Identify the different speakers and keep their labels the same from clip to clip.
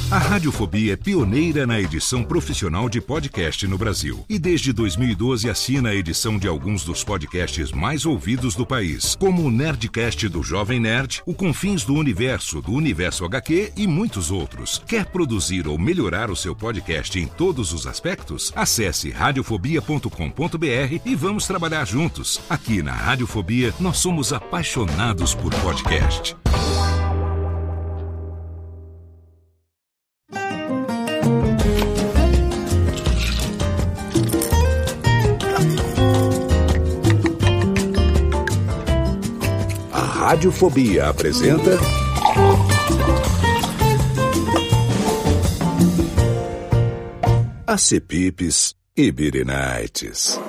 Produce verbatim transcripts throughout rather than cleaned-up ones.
Speaker 1: A Radiofobia é pioneira na edição profissional de podcast no Brasil. E desde dois mil e doze assina a edição de alguns dos podcasts mais ouvidos do país, como o Nerdcast do Jovem Nerd, o Confins do Universo, do Universo agá quê e muitos outros. Quer produzir ou melhorar o seu podcast em todos os aspectos? Acesse radiofobia ponto com ponto b r e vamos trabalhar juntos. Aqui na Radiofobia, nós somos apaixonados por podcast. Radiofobia apresenta Acepipes e Birinites.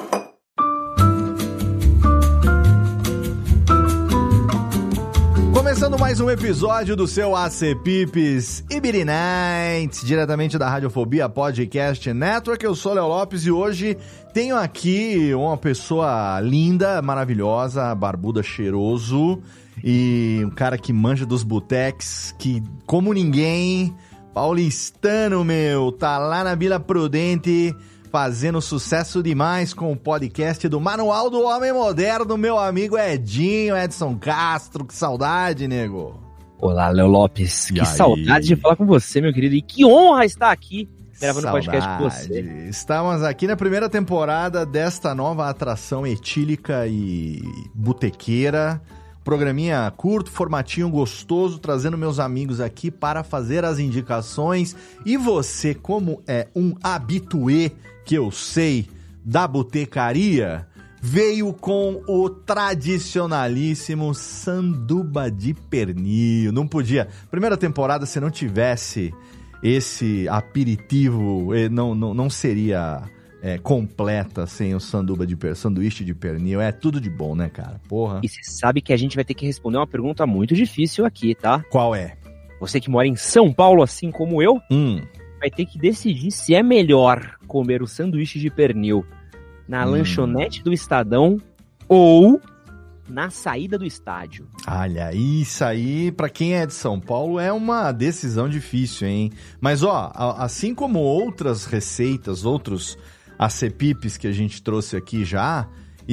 Speaker 2: Começando mais um episódio do seu Acepipes e Birinites, diretamente da Radiofobia Podcast Network. Eu sou Léo Lopes e hoje tenho aqui uma pessoa linda, maravilhosa, barbuda, cheiroso e um cara que manja dos boteques, que como ninguém, paulistano, meu, tá lá na Vila Prudente fazendo sucesso demais com o podcast do Manual do Homem Moderno, meu amigo Edinho, Edson Castro. Que saudade, nego.
Speaker 3: Olá, Léo Lopes.
Speaker 2: E
Speaker 3: que
Speaker 2: aí?
Speaker 3: saudade de falar com você, meu querido. E que honra estar aqui gravando um
Speaker 2: Saudade.
Speaker 3: podcast com você.
Speaker 2: Estamos aqui na primeira temporada desta nova atração etílica e botequeira. Programinha curto, formatinho gostoso, trazendo meus amigos aqui para fazer as indicações. E você, como é um habituê, que eu sei, da botecaria, veio com o tradicionalíssimo sanduba de pernil. Não podia. Primeira temporada, se não tivesse esse aperitivo, não, não, não seria é, completa sem o sanduba de per, sanduíche de pernil. É tudo de bom, né, cara? Porra.
Speaker 3: E você sabe que a gente vai ter que responder uma pergunta muito difícil aqui, tá?
Speaker 2: Qual é?
Speaker 3: Você que mora em São Paulo, assim como eu,
Speaker 2: Hum.
Speaker 3: vai ter que decidir se é melhor comer o sanduíche de pernil na
Speaker 2: Hum.
Speaker 3: lanchonete do Estadão ou na saída do estádio.
Speaker 2: Olha, isso aí, pra quem é de São Paulo, é uma decisão difícil, hein? Mas, ó, a- assim como outras receitas, outros acepipes que a gente trouxe aqui já,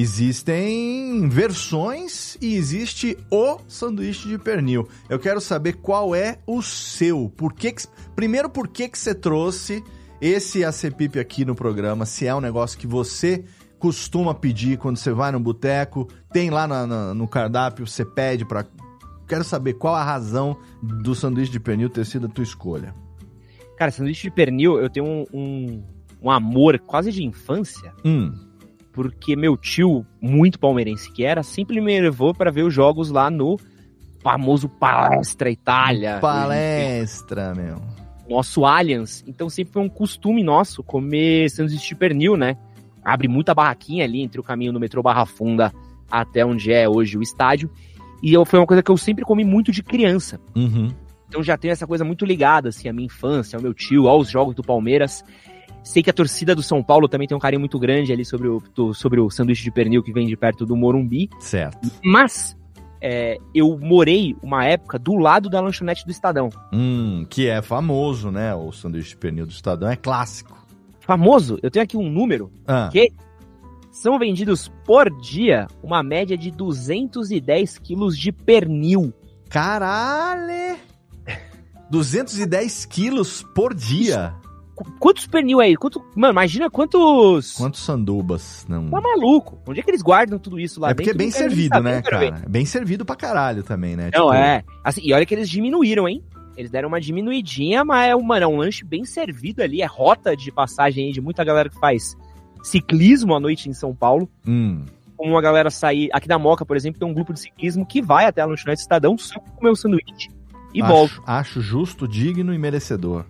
Speaker 2: existem versões e existe o sanduíche de pernil. Eu quero saber qual é o seu. Por que que, primeiro, por que que você trouxe esse acepipe aqui no programa? Se é um negócio que você costuma pedir quando você vai no boteco, tem lá na- na- no cardápio, você pede pra... Quero saber qual a razão do sanduíche de pernil ter sido a tua escolha.
Speaker 3: Cara, sanduíche de pernil, eu tenho um, um, um amor quase de infância,
Speaker 2: Hum,
Speaker 3: porque meu tio, muito palmeirense que era, sempre me levou para ver os jogos lá no famoso Palestra Itália.
Speaker 2: palestra, meu.
Speaker 3: Nosso Allianz. Então sempre foi um costume nosso comer sanduíche de pernil, né? Abre muita barraquinha ali entre o caminho do metrô Barra Funda até onde é hoje o estádio. E eu, foi uma coisa que eu sempre comi muito de criança.
Speaker 2: Uhum.
Speaker 3: Então já tenho essa coisa muito ligada, assim, à minha infância, ao meu tio, aos jogos do Palmeiras. Sei que a torcida do São Paulo também tem um carinho muito grande ali sobre o, do, sobre o sanduíche de pernil que vem de perto do Morumbi.
Speaker 2: Certo.
Speaker 3: Mas é, eu morei uma época do lado da lanchonete do Estadão.
Speaker 2: Hum, que é famoso, né? O sanduíche de pernil do Estadão é clássico.
Speaker 3: Famoso, eu tenho aqui um número
Speaker 2: Ah,
Speaker 3: que são vendidos por dia uma média de duzentos e dez quilos de pernil.
Speaker 2: caralho! duzentos e dez quilos por dia.
Speaker 3: Qu- Quantos pernil aí? Quanto, mano, imagina quantos...
Speaker 2: Quantos sandubas? Não...
Speaker 3: Tá maluco? Onde é que eles guardam tudo isso lá
Speaker 2: É porque é
Speaker 3: dentro?
Speaker 2: bem
Speaker 3: Não quero nem
Speaker 2: servido,
Speaker 3: saber,
Speaker 2: né,
Speaker 3: eu quero ver.
Speaker 2: cara? É bem servido pra caralho também, né?
Speaker 3: Não,
Speaker 2: Tipo,
Speaker 3: é. Assim, e olha que eles diminuíram, hein? Eles deram uma diminuidinha, mas é, uma, é um lanche bem servido ali. É rota de passagem aí de muita galera que faz ciclismo à noite em São Paulo.
Speaker 2: Hum,
Speaker 3: Como uma galera sair... Aqui da Moca, por exemplo, tem um grupo de ciclismo que vai até a lanchonete Estadão só pra comer o sanduíche e
Speaker 2: acho,
Speaker 3: volta.
Speaker 2: acho justo, digno e merecedor.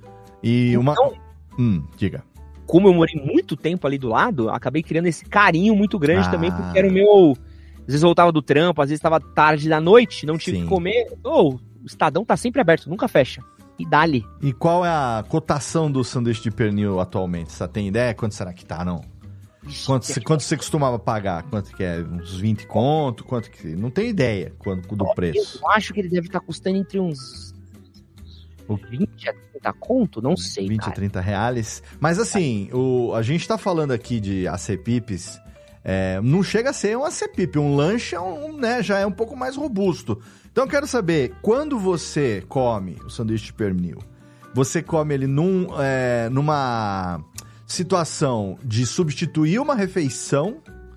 Speaker 2: E uma...
Speaker 3: Então,
Speaker 2: Hum, diga.
Speaker 3: como eu morei muito tempo ali do lado, acabei criando esse carinho muito grande
Speaker 2: Ah.
Speaker 3: também, porque era o meu... Às vezes eu voltava do trampo, às vezes estava tarde da noite, não tinha o
Speaker 2: Sim.
Speaker 3: que comer. Ô, o Estadão tá sempre aberto, nunca fecha. E dali.
Speaker 2: E qual é a cotação do sanduíche de pernil atualmente? Você tem ideia? Quanto será que tá, não? Quanto, você- quanto você costumava pagar? Quanto que é? Uns vinte conto? Quanto que... Não tenho ideia quanto, do preço.
Speaker 3: Eu acho que ele deve estar custando entre uns
Speaker 2: O...
Speaker 3: vinte a trinta conto? Não sei,
Speaker 2: vinte
Speaker 3: cara.
Speaker 2: a trinta reais. Mas assim, o, a gente tá falando aqui de acepipes, é, não chega a ser um acepipe, um lanche é um, né, já é um pouco mais robusto. Então eu quero saber, quando você come o sanduíche de pernil, você come ele num, é, numa situação de substituir uma refeição,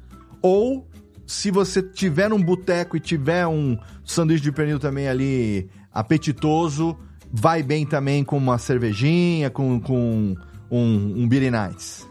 Speaker 2: ou se você tiver num boteco e tiver um sanduíche de pernil também ali apetitoso, vai bem também com uma cervejinha, com, com um, um Beer Nights?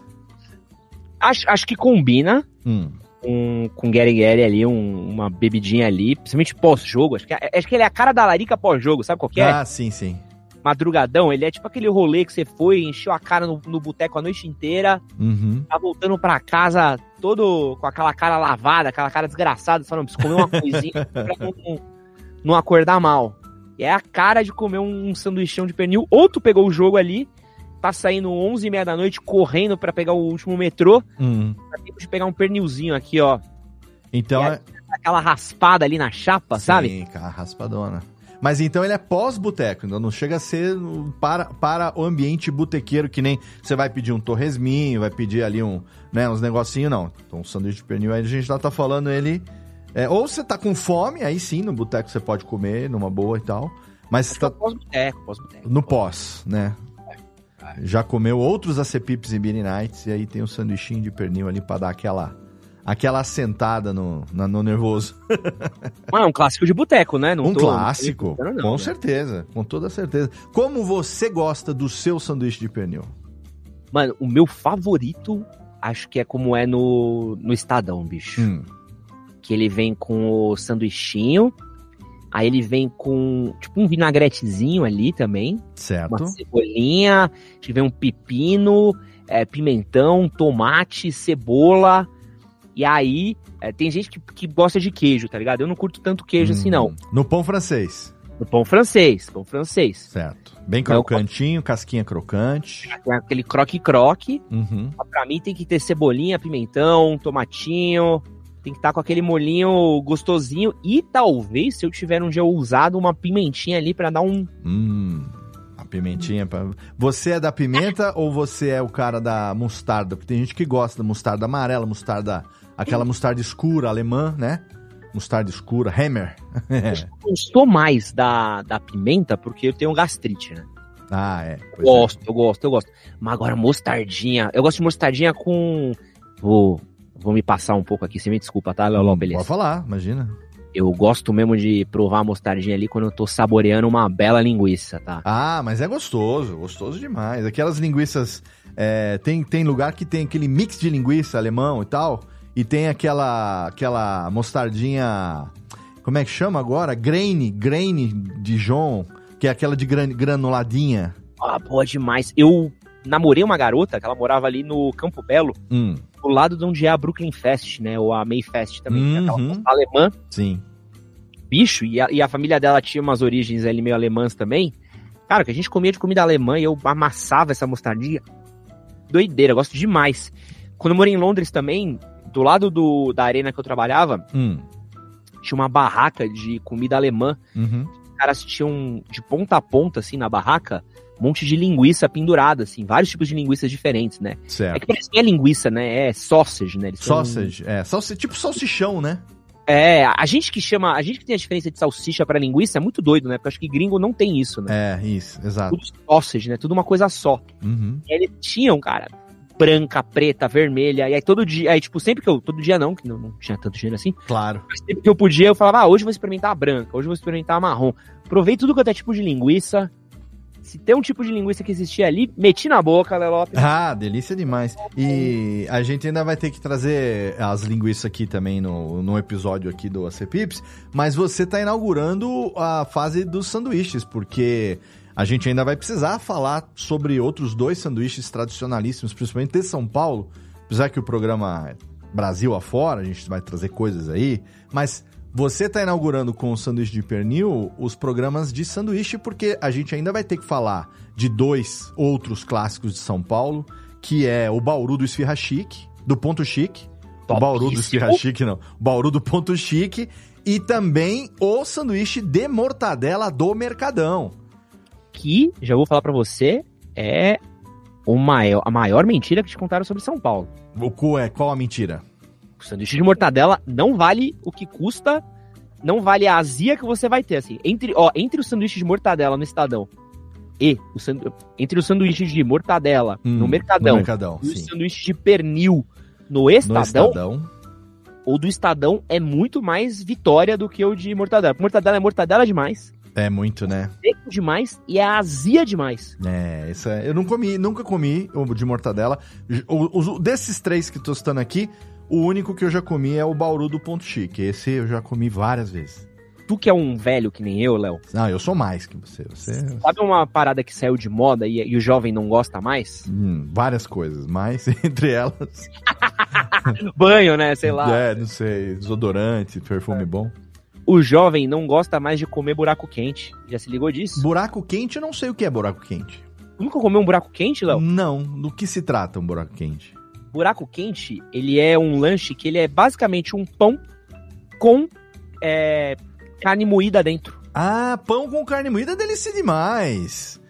Speaker 3: Acho, acho que combina
Speaker 2: Hum.
Speaker 3: um, com Gary Gary ali, um, uma bebidinha ali, principalmente pós-jogo. Acho que, acho que ele é a cara da larica pós-jogo, sabe qual que é?
Speaker 2: Ah, sim, sim.
Speaker 3: Madrugadão, ele é tipo aquele rolê que você foi, encheu a cara no, no boteco a noite inteira,
Speaker 2: Uhum.
Speaker 3: tá voltando pra casa todo com aquela cara lavada, aquela cara desgraçada, falando, preciso comer uma coisinha pra não, não acordar mal. E é a cara de comer um, um sanduichão de pernil. Ou tu pegou o jogo ali, tá saindo onze e meia da noite, correndo pra pegar o último metrô,
Speaker 2: Uhum.
Speaker 3: dá tempo de pegar um pernilzinho aqui, ó.
Speaker 2: Então
Speaker 3: E
Speaker 2: é...
Speaker 3: aí, aquela raspada ali na chapa, sabe?
Speaker 2: Sim, cara, raspadona. Mas então ele é pós-boteco, então não chega a ser para, para o ambiente botequeiro, que nem você vai pedir um torresminho, vai pedir ali um, né, uns negocinhos, não. Então o sanduíche de pernil, aí a gente já tá falando ele... É, ou você tá com fome, aí sim, no boteco você pode comer, numa boa e tal. Mas você tá
Speaker 3: Pós-boteco, pós-boteco.
Speaker 2: no pós, né? Já comeu outros acepipes e Beer Nights, e aí tem um sanduichinho de pernil ali pra dar aquela, aquela assentada no, na- no nervoso.
Speaker 3: Mas é um clássico de boteco, né? Não
Speaker 2: Um
Speaker 3: tô-
Speaker 2: clássico,
Speaker 3: não, não,
Speaker 2: com
Speaker 3: né?
Speaker 2: certeza, com toda certeza. Como você gosta do seu sanduíche de pernil?
Speaker 3: Mano, o meu favorito, acho que é como é no, no Estadão, bicho.
Speaker 2: Hum,
Speaker 3: Que ele vem com o sanduichinho, aí ele vem com, tipo, um vinagretezinho ali também,
Speaker 2: certo.
Speaker 3: uma cebolinha, acho que vem um pepino, é, pimentão, tomate, cebola, e aí é, tem gente que, que gosta de queijo, tá ligado? Eu não curto tanto queijo assim, não.
Speaker 2: Hum, No pão francês,
Speaker 3: No pão francês, pão francês.
Speaker 2: certo. Bem
Speaker 3: Eu-
Speaker 2: crocantinho, casquinha crocante.
Speaker 3: Tem aquele croque-croque,
Speaker 2: Uhum.
Speaker 3: pra mim tem que ter cebolinha, pimentão, tomatinho, tem que estar com aquele molhinho gostosinho, e talvez, se eu tiver um dia ousado, uma pimentinha ali pra dar um...
Speaker 2: Hum, a pimentinha. Pra... Você é da pimenta ou você é o cara da mostarda? Porque tem gente que gosta da mostarda amarela, mostarda, aquela mostarda escura alemã, né? Mostarda escura, Hammer.
Speaker 3: Eu sou mais da, da pimenta porque eu tenho gastrite, né?
Speaker 2: Ah, é.
Speaker 3: Eu
Speaker 2: Pois é.
Speaker 3: gosto, eu gosto, eu gosto. Mas agora, mostardinha... Eu gosto de mostardinha com... Vou, vou me passar um pouco aqui, você me desculpa, tá, Léo
Speaker 2: Hum,
Speaker 3: Lopes?
Speaker 2: Pode falar, imagina.
Speaker 3: Eu gosto mesmo de provar a mostardinha ali quando eu tô saboreando uma bela linguiça, tá?
Speaker 2: Ah, mas é gostoso, gostoso demais. Aquelas linguiças. é, tem, tem lugar que tem aquele mix de linguiça alemão e tal. E tem aquela, aquela mostardinha. Como é que chama agora? Graine, Graine Dijon, que é aquela de gran, granuladinha.
Speaker 3: Ah, boa demais. Eu namorei uma garota que ela morava ali no Campo Belo,
Speaker 2: Hum,
Speaker 3: do lado de onde é a Brooklyn Fest, né? Ou a May Fest também, que é aquela
Speaker 2: Uhum.
Speaker 3: festa alemã.
Speaker 2: sim.
Speaker 3: Bicho, e a, e a família dela tinha umas origens ali meio alemãs também. Cara, que a gente comia de comida alemã e eu amassava essa mostardinha. Doideira, eu gosto demais. Quando eu morei em Londres também, do lado do, da arena que eu trabalhava,
Speaker 2: Hum,
Speaker 3: tinha uma barraca de comida alemã.
Speaker 2: uhum.
Speaker 3: Os caras tinham de ponta a ponta, assim, na barraca, um monte de linguiça pendurada, assim, vários tipos de linguiças diferentes, né? É
Speaker 2: Certo.
Speaker 3: que parece que é linguiça, né? É sausage, né? Eles têm um-
Speaker 2: Sausage, é. Salsi, tipo salsichão, né?
Speaker 3: É, a gente que chama, a gente que tem a diferença de salsicha pra linguiça é muito doido, né? Porque eu acho que gringo não tem isso, né?
Speaker 2: É, isso, exato.
Speaker 3: Tudo sausage, né? Tudo uma coisa só.
Speaker 2: Uhum.
Speaker 3: E aí eles tinham, cara, branca, preta, vermelha, e aí todo dia, aí tipo, sempre que eu, todo dia não, que não, não tinha tanto dinheiro assim,
Speaker 2: Claro.
Speaker 3: mas sempre que eu podia, eu falava, ah, hoje eu vou experimentar a branca, hoje eu vou experimentar a marrom. Provei tudo quanto é tipo de linguiça. Se tem um tipo de linguiça que existia ali, meti na boca, Léo Lopes.
Speaker 2: Ah, delícia demais. E a gente ainda vai ter que trazer as linguiças aqui também no, no episódio aqui do Acepips, mas você tá inaugurando a fase dos sanduíches, porque a gente ainda vai precisar falar sobre outros dois sanduíches tradicionalíssimos, principalmente de São Paulo, apesar que o programa é Brasil afora, a gente vai trazer coisas aí, mas você tá inaugurando com o sanduíche de pernil os programas de sanduíche, porque a gente ainda vai ter que falar de dois outros clássicos de São Paulo, que é o Bauru do Esfirra Chique, do Ponto Chique. O Bauru do Esfirra Chique, não. O Bauru do Ponto Chique. E também o sanduíche de mortadela do Mercadão.
Speaker 3: aqui, já vou falar pra você, é o maior, a maior mentira que te contaram sobre São Paulo.
Speaker 2: O cu é qual a mentira?
Speaker 3: O sanduíche de mortadela não vale o que custa, não vale a azia que você vai ter, assim. Entre, ó, entre o sanduíche de mortadela no Estadão e o sandu... entre o sanduíche de mortadela hum, no Mercadão,
Speaker 2: no Mercadão
Speaker 3: e
Speaker 2: sim.
Speaker 3: o sanduíche de pernil no Estadão,
Speaker 2: no Estadão,
Speaker 3: o do Estadão é muito mais vitória do que o de mortadela. Mortadela é mortadela demais.
Speaker 2: É muito, né?
Speaker 3: Seco demais e é azia demais.
Speaker 2: É, isso é. Eu não comi, nunca comi o de mortadela. O, o, desses três que tô citando aqui, o único que eu já comi é o Bauru do Ponto Chique. Esse eu já comi várias vezes.
Speaker 3: Tu que é um velho que nem eu, Léo.
Speaker 2: Não, eu sou mais que você. você...
Speaker 3: Sabe uma parada que saiu de moda e, e o jovem não gosta mais?
Speaker 2: Hum, várias coisas, mas entre elas...
Speaker 3: Banho, né? Sei lá.
Speaker 2: É, não sei. Desodorante, perfume é. bom.
Speaker 3: O jovem não gosta mais de comer buraco quente. Já se ligou disso?
Speaker 2: Buraco quente, eu não sei o que é buraco quente.
Speaker 3: Tu nunca comeu um buraco quente, Léo?
Speaker 2: Não. Do que se trata um buraco quente?
Speaker 3: Buraco quente, ele é um lanche que ele é basicamente um pão com é, carne moída dentro.
Speaker 2: Ah, pão com carne moída é delícia demais.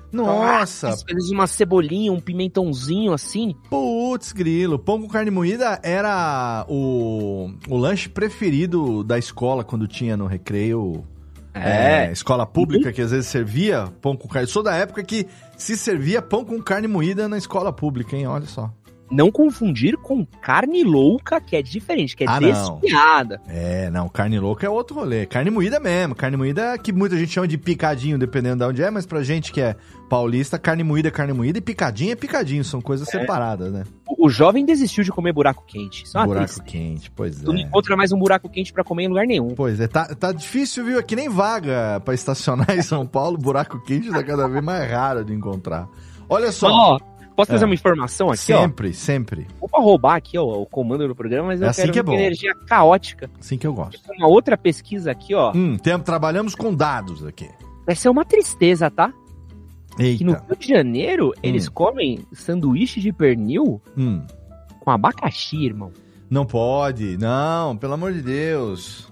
Speaker 2: Nossa.
Speaker 3: Às vezes uma cebolinha, um pimentãozinho assim.
Speaker 2: Putz, grilo. Pão com carne moída era o, o lanche preferido da escola quando tinha no recreio. É. é escola pública, uhum. que às vezes servia pão com carne. Eu sou da época que se servia pão com carne moída na escola pública, hein? Olha só.
Speaker 3: Não confundir com carne louca, que é diferente, que é ah, desfiada.
Speaker 2: É, não, carne louca é outro rolê. Carne moída mesmo. Carne moída que muita gente chama de picadinho, dependendo de onde é, mas pra gente que é paulista, carne moída é carne moída e picadinho é picadinho. São coisas é. separadas, né?
Speaker 3: O, o jovem desistiu de comer buraco quente. Isso é uma
Speaker 2: buraco
Speaker 3: tristeza.
Speaker 2: quente, pois
Speaker 3: tu
Speaker 2: é.
Speaker 3: não encontra mais um buraco quente pra comer em lugar nenhum.
Speaker 2: Pois é, tá, tá difícil, viu? É que nem vaga pra estacionar em São Paulo. Buraco quente tá cada vez mais raro de encontrar. Olha só.
Speaker 3: Oh. Posso trazer é. uma informação aqui,
Speaker 2: sempre,
Speaker 3: ó?
Speaker 2: Sempre, sempre.
Speaker 3: Vou pra roubar aqui, ó, o comando do programa, mas eu
Speaker 2: é assim
Speaker 3: quero
Speaker 2: que é bom.
Speaker 3: energia caótica.
Speaker 2: Assim que eu gosto.
Speaker 3: Tem uma outra pesquisa aqui, ó.
Speaker 2: Hum, tem, trabalhamos com dados aqui.
Speaker 3: Vai ser uma tristeza, tá?
Speaker 2: Eita.
Speaker 3: Que no Rio de Janeiro, hum. eles comem sanduíche de pernil
Speaker 2: hum.
Speaker 3: com abacaxi, irmão.
Speaker 2: Não pode, não, pelo amor de Deus.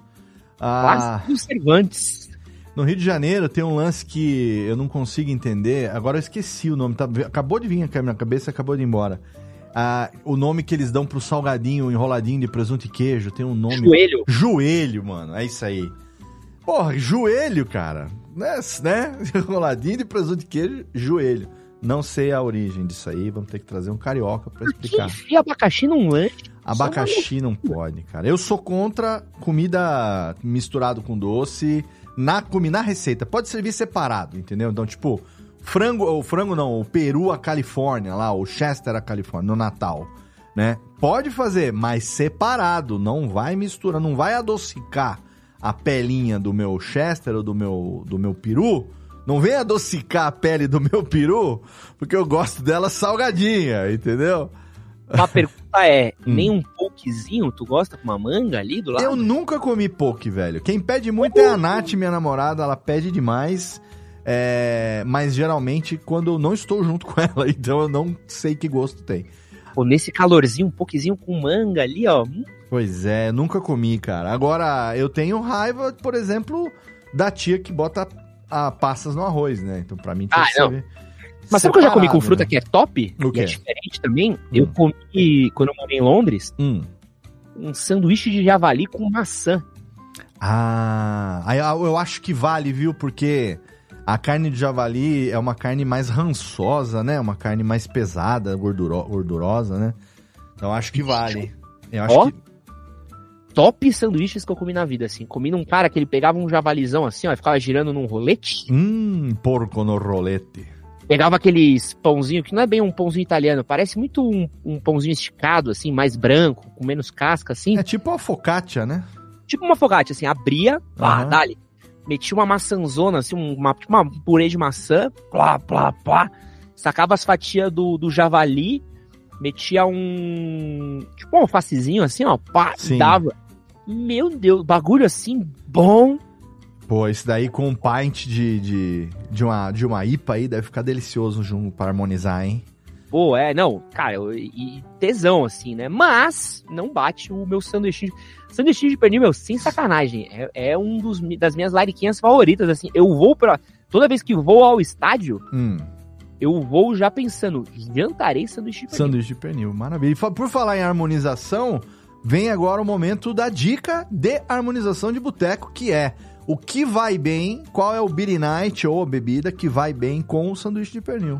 Speaker 3: Ah... conservantes.
Speaker 2: No Rio de Janeiro tem um lance que eu não consigo entender. Agora eu esqueci o nome. Tá, acabou de vir aqui na minha cabeça, acabou de ir embora. Ah, o nome que eles dão pro salgadinho enroladinho de presunto e queijo tem um nome...
Speaker 3: Joelho.
Speaker 2: Joelho, mano. É isso aí. Porra, joelho, cara. Né? né? Enroladinho de presunto e queijo, joelho. Não sei a origem disso aí. Vamos ter que trazer um carioca pra explicar.
Speaker 3: E abacaxi num lanche?
Speaker 2: Abacaxi não pode, cara. Eu sou contra comida misturado com doce... Na, na receita, pode servir separado, entendeu? Então, tipo, frango, o frango não, o peru à Califórnia lá, o Chester à Califórnia, no Natal, né? Pode fazer, mas separado, não vai misturar, não vai adocicar a pelinha do meu Chester ou do meu, do meu peru, não vem adocicar a pele do meu peru, porque eu gosto dela salgadinha, entendeu?
Speaker 3: A pergunta é,
Speaker 2: hum.
Speaker 3: nem um pokezinho, tu gosta com uma manga ali do lado?
Speaker 2: Eu nunca comi poke, velho. Quem pede muito é a Nath, minha namorada, ela pede demais, é... mas geralmente quando eu não estou junto com ela, então eu não sei que gosto tem.
Speaker 3: Pô, nesse calorzinho, um pokezinho com manga ali, ó.
Speaker 2: Pois é, nunca comi, cara. Agora, eu tenho raiva, por exemplo, da tia que bota a passas no arroz, né? Então pra mim tem
Speaker 3: ah,
Speaker 2: que
Speaker 3: não.
Speaker 2: ser...
Speaker 3: Mas sabe o que eu já comi com fruta, né? Que é top?
Speaker 2: O quê?
Speaker 3: E é diferente também?
Speaker 2: Hum.
Speaker 3: Eu comi, quando eu morei em Londres,
Speaker 2: hum.
Speaker 3: um sanduíche de javali com maçã.
Speaker 2: Ah, eu acho que vale, viu? Porque a carne de javali é uma carne mais rançosa, né? Uma carne mais pesada, gorduro, gordurosa, né? Então acho que vale. Eu acho
Speaker 3: Ó,
Speaker 2: que...
Speaker 3: top sanduíches que eu comi na vida, assim. Comi num cara que ele pegava um javalizão assim, ó, e ficava girando num rolete.
Speaker 2: Hum, porco no rolete.
Speaker 3: Pegava aqueles pãozinho, que não é bem um pãozinho italiano, parece muito um, um pãozinho esticado, assim, mais branco, com menos casca, assim.
Speaker 2: É tipo uma focaccia, né?
Speaker 3: Tipo uma focaccia, assim, abria, pá,
Speaker 2: uhum.
Speaker 3: dali. Metia uma maçãzona, assim, uma, tipo uma purê de maçã, plá, plá, plá. Sacava as fatias do, do javali, metia um... tipo um alfacezinho, assim, ó, pá,
Speaker 2: Sim.
Speaker 3: dava. Meu Deus, bagulho assim, bom...
Speaker 2: Pô, isso daí com um pint de, de, de, uma, de uma I P A aí deve ficar delicioso junto para harmonizar, hein?
Speaker 3: Pô, é, não, cara, eu, e tesão, assim, né? Mas não bate o meu sanduíche. Sanduíche de pernil, meu, sem sacanagem. É, é um dos das minhas lariquinhas favoritas, assim. Eu vou pra... toda vez que vou ao estádio,
Speaker 2: Hum.
Speaker 3: eu vou já pensando, jantarei sanduíche de pernil.
Speaker 2: Sanduíche de pernil, maravilha. E fa- por falar em harmonização, vem agora o momento da dica de harmonização de boteco, que é o que vai bem, qual é o beer night ou a bebida que vai bem com o sanduíche de pernil.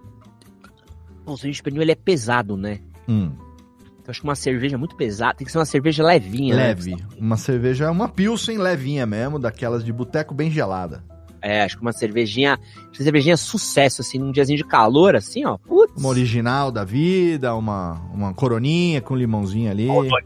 Speaker 3: O sanduíche de pernil, ele é pesado, né?
Speaker 2: Hum.
Speaker 3: Eu acho que uma cerveja muito pesada, tem que ser uma cerveja levinha,
Speaker 2: Leve.
Speaker 3: né?
Speaker 2: Uma cerveja, uma pilsen levinha mesmo, daquelas de boteco bem gelada.
Speaker 3: É, acho que uma cervejinha, uma cervejinha sucesso, assim, num diazinho de calor, assim, ó. Putz.
Speaker 2: Uma original da vida, uma, uma coroninha com limãozinho ali.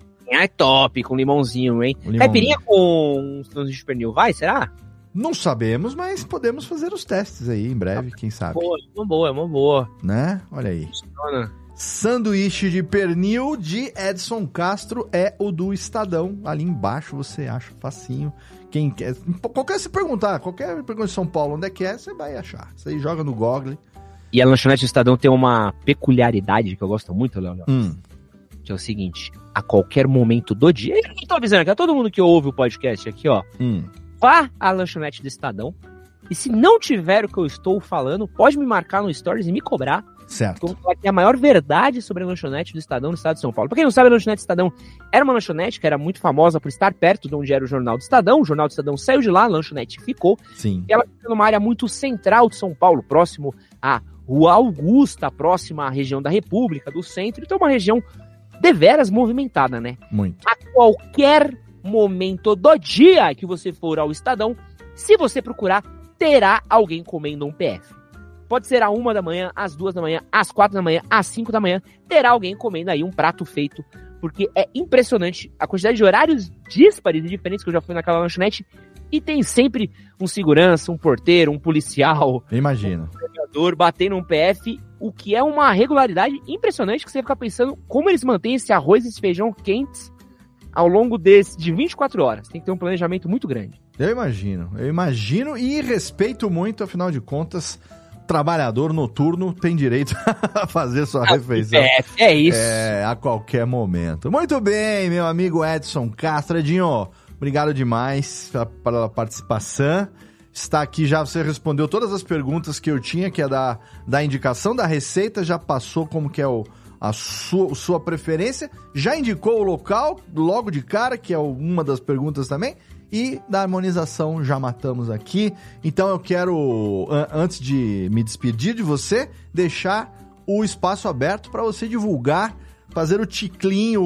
Speaker 3: É top, com limãozinho, hein?
Speaker 2: Limão.
Speaker 3: Caipirinha com sanduíche de pernil, vai, será?
Speaker 2: Não sabemos, mas podemos fazer os testes aí em breve, quem sabe.
Speaker 3: Boa, é uma boa, é uma boa.
Speaker 2: Né? Olha aí.
Speaker 3: Funciona.
Speaker 2: Sanduíche de pernil de Edson Castro é o do Estadão. Ali embaixo você acha facinho. Quem quer, qualquer se perguntar, qualquer pergunta de São Paulo, onde é que é, você vai achar. Você aí joga no Google.
Speaker 3: E a lanchonete do Estadão tem uma peculiaridade que eu gosto muito, Léo,
Speaker 2: Hum.
Speaker 3: que é o seguinte, a qualquer momento do dia, eu tô avisando aqui, a todo mundo que ouve o podcast aqui, ó,
Speaker 2: Hum.
Speaker 3: vá à lanchonete do Estadão, e se não tiver o que eu estou falando, pode me marcar no Stories e me cobrar.
Speaker 2: Certo.
Speaker 3: Vamos falar que é a maior verdade sobre a lanchonete do Estadão no estado de São Paulo. Pra quem não sabe, a lanchonete do Estadão era uma lanchonete que era muito famosa por estar perto de onde era o Jornal do Estadão. O Jornal do Estadão saiu de lá, a lanchonete ficou.
Speaker 2: Sim.
Speaker 3: E ela fica numa área muito central de São Paulo, próximo à Rua Augusta, próxima à região da República, do centro. Então é uma região deveras movimentada, né?
Speaker 2: Muito.
Speaker 3: A qualquer momento do dia que você for ao Estadão, se você procurar, terá alguém comendo um P F. Pode ser a uma da manhã, às duas da manhã, às quatro da manhã, às cinco da manhã, terá alguém comendo aí um prato feito, porque é impressionante a quantidade de horários díspares e diferentes que eu já fui naquela lanchonete, e tem sempre um segurança, um porteiro, um policial,
Speaker 2: Imagina.
Speaker 3: um vereador batendo um P F, o que é uma regularidade impressionante que você fica pensando como eles mantêm esse arroz e esse feijão quentes ao longo desse, de vinte e quatro horas. Tem que ter um planejamento muito grande.
Speaker 2: Eu imagino. Eu imagino e respeito muito, afinal de contas, trabalhador noturno tem direito a fazer sua refeição.
Speaker 3: É, é isso.
Speaker 2: É, a qualquer momento. Muito bem, meu amigo Edson Castro. Edinho, obrigado demais pela, pela participação. Está aqui já, você respondeu todas as perguntas que eu tinha, que é da, da indicação da receita, já passou como que é o, a sua, sua preferência, já indicou o local logo de cara, que é uma das perguntas também, e da harmonização já matamos aqui. Então eu quero, an- antes de me despedir de você, deixar o espaço aberto para você divulgar, fazer o ticlinho,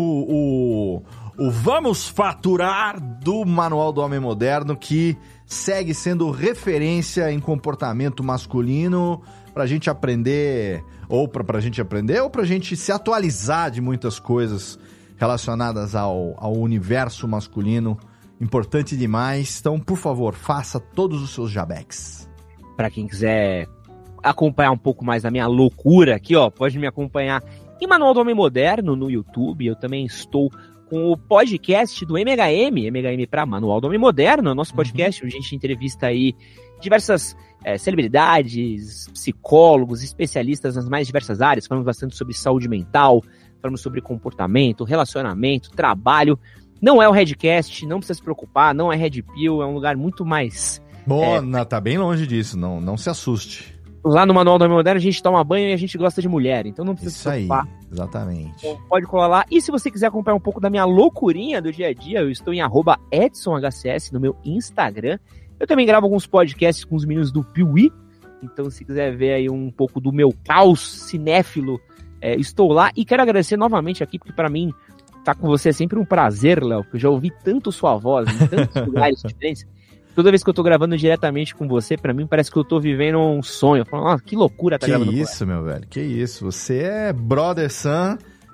Speaker 2: o, o, o Vamos Faturar do Manual do Homem Moderno, que segue sendo referência em comportamento masculino, pra gente aprender, ou pra, pra gente aprender, ou pra gente se atualizar de muitas coisas relacionadas ao, ao universo masculino. Importante demais. Então, por favor, faça todos os seus jabecs.
Speaker 3: Pra quem quiser acompanhar um pouco mais da minha loucura aqui, ó, pode me acompanhar em Manual do Homem Moderno no YouTube. Eu também estou com o podcast do M H M, M H M para Manual do Homem Moderno, nosso podcast, uhum. onde a gente entrevista aí diversas é, celebridades, psicólogos, especialistas nas mais diversas áreas. Falamos bastante sobre saúde mental, falamos sobre comportamento, relacionamento, trabalho. Não é o Redcast, não precisa se preocupar, não é Red Pill, é um lugar muito mais...
Speaker 2: Bom,
Speaker 3: é,
Speaker 2: não, tá bem longe disso, não, não se assuste.
Speaker 3: Lá no Manual do Homem Moderno a gente toma banho e a gente gosta de mulher, então não precisa
Speaker 2: Isso
Speaker 3: se preocupar.
Speaker 2: Aí, exatamente.
Speaker 3: Então, pode colar lá. E se você quiser acompanhar um pouco da minha loucurinha do dia a dia, eu estou em arroba EdsonHCS no meu Instagram. Eu também gravo alguns podcasts com os meninos do Piuí, então se quiser ver aí um pouco do meu caos cinéfilo, é, estou lá. E quero agradecer novamente aqui, porque para mim estar com você é sempre um prazer, Léo, porque eu já ouvi tanto sua voz em tantos lugares diferentes. Toda vez que eu tô gravando diretamente com você, pra mim parece que eu tô vivendo um sonho. Eu falo, ah, que loucura tá
Speaker 2: que
Speaker 3: gravando.
Speaker 2: Que isso, meu velho, que isso. Você é brother Sam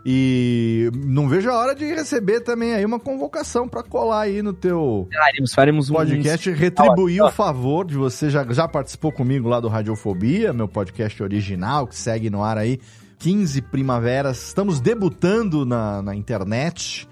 Speaker 2: e não vejo a hora de receber também aí uma convocação pra colar aí no teu
Speaker 3: faremos, faremos um
Speaker 2: podcast, retribuir o favor de você. Já, já participou comigo lá do Radiofobia, meu podcast original, que segue no ar aí quinze primaveras. Estamos debutando na, na internet.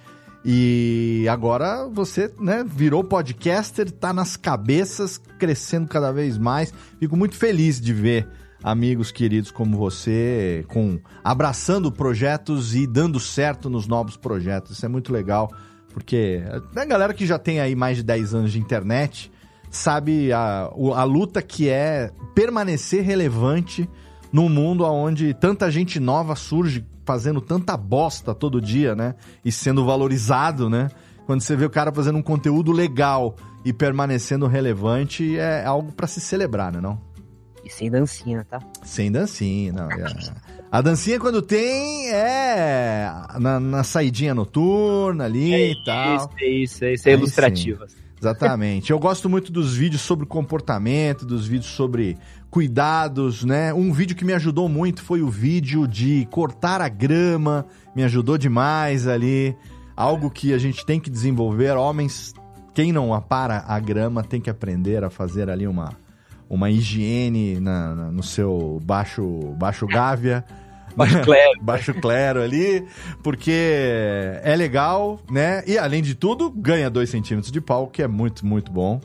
Speaker 2: E agora você, né, virou podcaster, tá nas cabeças, crescendo cada vez mais. Fico muito feliz de ver amigos queridos como você com, abraçando projetos e dando certo nos novos projetos. Isso é muito legal, porque a galera que já tem aí mais de dez anos de internet sabe a, a luta que é permanecer relevante num mundo onde tanta gente nova surge fazendo tanta bosta todo dia, né? E sendo valorizado, né? Quando você vê o cara fazendo um conteúdo legal e permanecendo relevante, é algo pra se celebrar, né, não?
Speaker 3: E sem dancinha, tá?
Speaker 2: Sem dancinha, não. É. A dancinha, quando tem, é na, na saidinha noturna ali
Speaker 3: é
Speaker 2: e tal.
Speaker 3: Isso, é isso, é isso, é ilustrativo.
Speaker 2: Sim. Exatamente. Eu gosto muito dos vídeos sobre comportamento, dos vídeos sobre cuidados, né? Um vídeo que me ajudou muito foi o vídeo de cortar a grama, me ajudou demais ali. Algo que a gente tem que desenvolver. Homens, quem não apara a grama tem que aprender a fazer ali uma, uma higiene na, na, no seu baixo, baixo gávea.
Speaker 3: Baixo clero.
Speaker 2: Baixo clero ali, porque é legal, né? E, além de tudo, ganha dois centímetros de pau, que é muito, muito bom.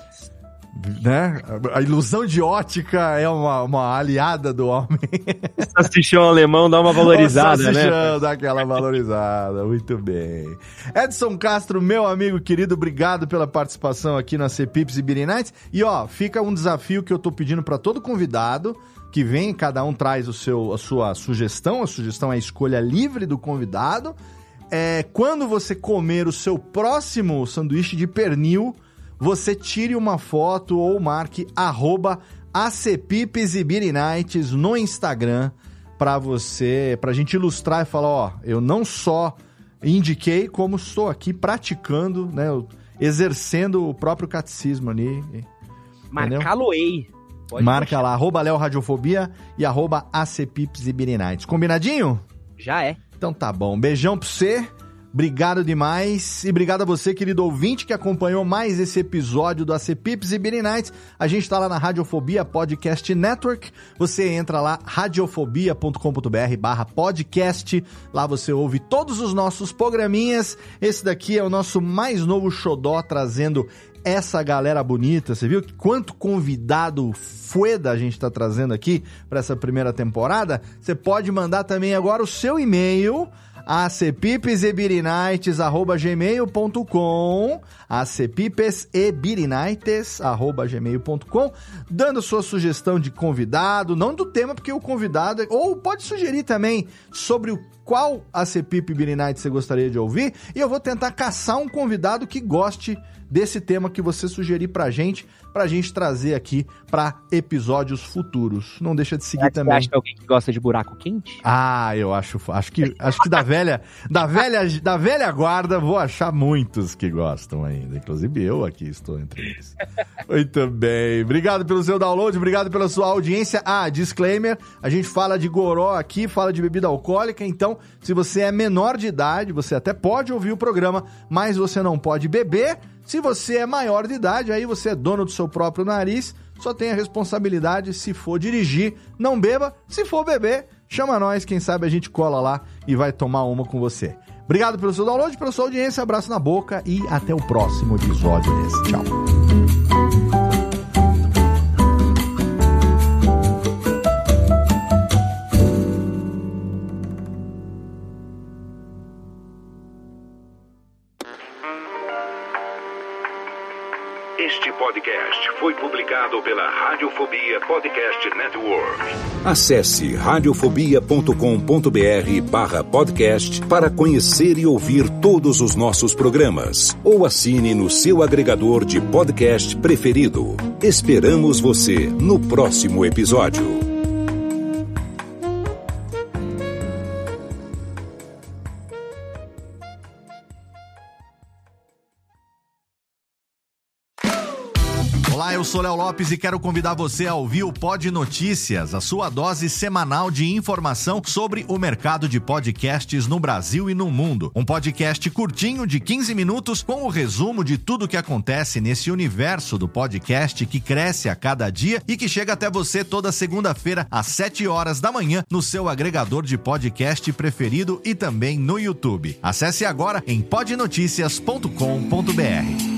Speaker 2: Né? A ilusão de ótica é uma, uma aliada do homem.
Speaker 3: O salsichão alemão dá uma valorizada,
Speaker 2: o salsichão,
Speaker 3: né?
Speaker 2: dá aquela valorizada, muito bem. Edson Castro, meu amigo querido, obrigado pela participação aqui na C Pips e Beer Nights. E ó, fica um desafio que eu tô pedindo para todo convidado que vem, cada um traz o seu, a sua sugestão, a sugestão é a escolha livre do convidado. É, quando você comer o seu próximo sanduíche de pernil, você tire uma foto ou marque arroba acpipes e Beer Nights no Instagram pra você, pra gente ilustrar e falar, ó, eu não só indiquei, como estou aqui praticando, né, exercendo o próprio catecismo ali.
Speaker 3: Marcá-lo-ei.
Speaker 2: Marca puxar lá, arroba Léo Radiofobia e arroba acpipes e Beer Nights. Combinadinho?
Speaker 3: Já é.
Speaker 2: Então tá bom, beijão pra você. Obrigado demais e obrigado a você, querido ouvinte, que acompanhou mais esse episódio do A C Pips e Beer Nights. A gente tá lá na Radiofobia Podcast Network. Você entra lá, radiofobia ponto com ponto br barra podcast. Lá você ouve todos os nossos programinhas. Esse daqui é o nosso mais novo xodó, trazendo essa galera bonita. Você viu quanto convidado fueda a gente tá trazendo aqui para essa primeira temporada? Você pode mandar também agora o seu e-mail acpipesebirinights arroba gmail ponto com acpipesebirinights arroba gmail ponto com, dando sua sugestão de convidado, não do tema, porque o convidado, ou pode sugerir também sobre o qual A C Pip Beer Nights você gostaria de ouvir, e eu vou tentar caçar um convidado que goste desse tema que você sugerir pra gente, pra gente trazer aqui pra episódios futuros. Não deixa de seguir
Speaker 3: Você
Speaker 2: também.
Speaker 3: Você acha que alguém que gosta de buraco quente?
Speaker 2: Ah, eu acho, acho que, acho que da velha, da velha, da velha guarda vou achar muitos que gostam ainda. Inclusive eu aqui estou entre eles. Muito bem. Obrigado pelo seu download, obrigado pela sua audiência. Ah, disclaimer, a gente fala de goró aqui, fala de bebida alcoólica, então se você é menor de idade, você até pode ouvir o programa, mas você não pode beber. Se você é maior de idade, aí você é dono do seu próprio nariz, só tem a responsabilidade, se for dirigir, não beba. Se for beber, chama nós, quem sabe a gente cola lá e vai tomar uma com você. Obrigado pelo seu download, pela sua audiência, abraço na boca e até o próximo episódio desse. Tchau.
Speaker 1: Este podcast foi publicado pela Radiofobia Podcast Network. Acesse radiofobia ponto com ponto br barra podcast para conhecer e ouvir todos os nossos programas. Ou assine no seu agregador de podcast preferido. Esperamos você no próximo episódio.
Speaker 2: Olá, eu sou Léo Lopes e quero convidar você a ouvir o Pod Notícias, a sua dose semanal de informação sobre o mercado de podcasts no Brasil e no mundo. Um podcast curtinho de quinze minutos com o resumo de tudo que acontece nesse universo do podcast que cresce a cada dia e que chega até você toda segunda-feira às sete horas da manhã no seu agregador de podcast preferido e também no YouTube. Acesse agora em podnoticias ponto com ponto br.